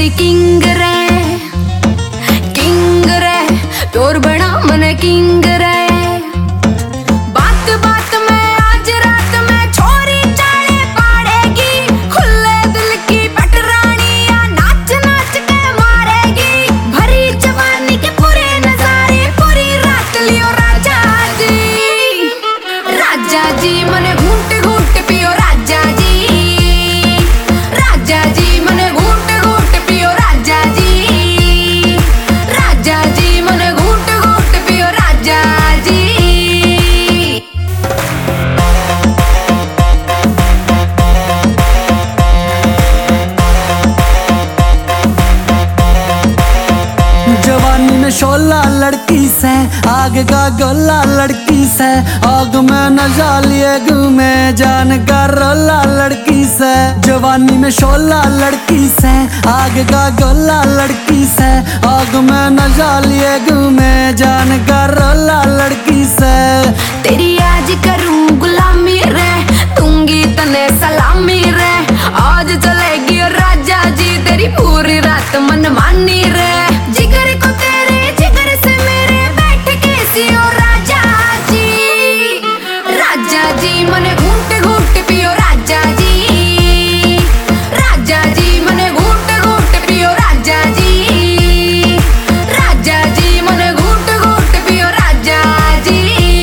King रे pure बना मन किंग रे। बात बात में आज रात में छोरी चाले पाड़ेगी, खुले दिल की पटरानियां नाच नाच के मारेगी। भरी जवानी के पूरे नजारे पूरी रात लियो राजा जी मने घूट घूट पियो राजा जी। राजा जी मने घूट घूट पियो राजा जी। राजा जी मने घूट घूट पियो राजा जी। जवानी में शोला लड़की से, आग का गोला लड़की से, आग में न जालिए घूमे जान का रोला लड़की से। जवानी में शोला लड़की से, आग का गोला लड़की से, आग में न जालिए घूमे जान का रोला लड़की से। तेरी आज करूं गुलामी रे, दूंगी तने सलामी रे। आज चलेगी राजा जी तेरी पूरी रात मनमानी रे। जिगर को तेरे जिगर से मेरे बैठ के सियो राजा जी। राजा जी मने घूट घूट पियो राजा जी। राजा जी मने घूट घूट पियो राजा जी। राजा जी मने घूट घूट पियो राजा जी।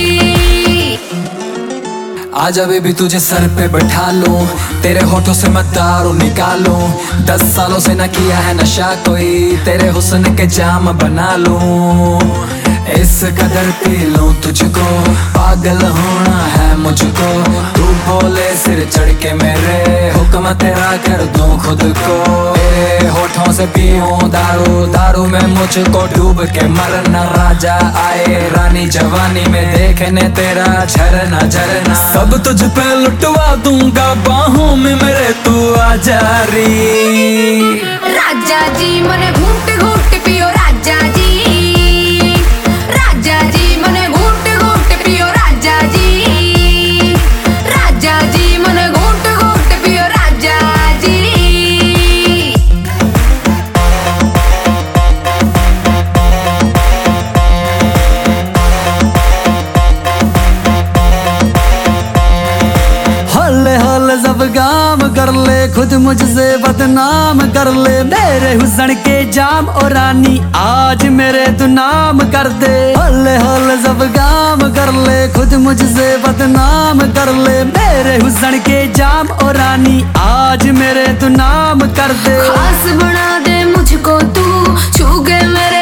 आजा बेबी तुझे सर पे बैठा लूं, तेरे होठों से मैं दारू निकालूं। 10 सालों से न किया है नशा कोई, तेरे हुस्न के जाम बना लूं। इस कदर पी लूं तुझको, पागल होना है मुझको। तू बोले सिर चढ़ के मेरे, हुक्म तेरा कर दूं खुद को। तेरे होठों से पीऊं दारू, दारू में मुझको डूब के मरना। राजा आए रानी जवानी में देखने तेरा झरना झरना। सब तुझ पे लुटवा दूंगा बाहों में मेरे, तू आजा री। राजा जी मने घूट घूट पियो राजा जी। राजा जी मने घूट घूट पियो राजा जी। राजा जी मने घूट घूट पियो राजा जी। हौले हौले सब काम कर ले, खुद मुझसे बदनाम कर ले। मेरे हुस्न के जाम और रानी आज मेरे तू नाम कर दे। हौले हौले सब काम कर ले, खुद मुझसे बदनाम कर ले। मेरे हुस्न के जाम और रानी आज मेरे तू नाम कर दे। खास बना दे मुझको तू, छू गए मेरे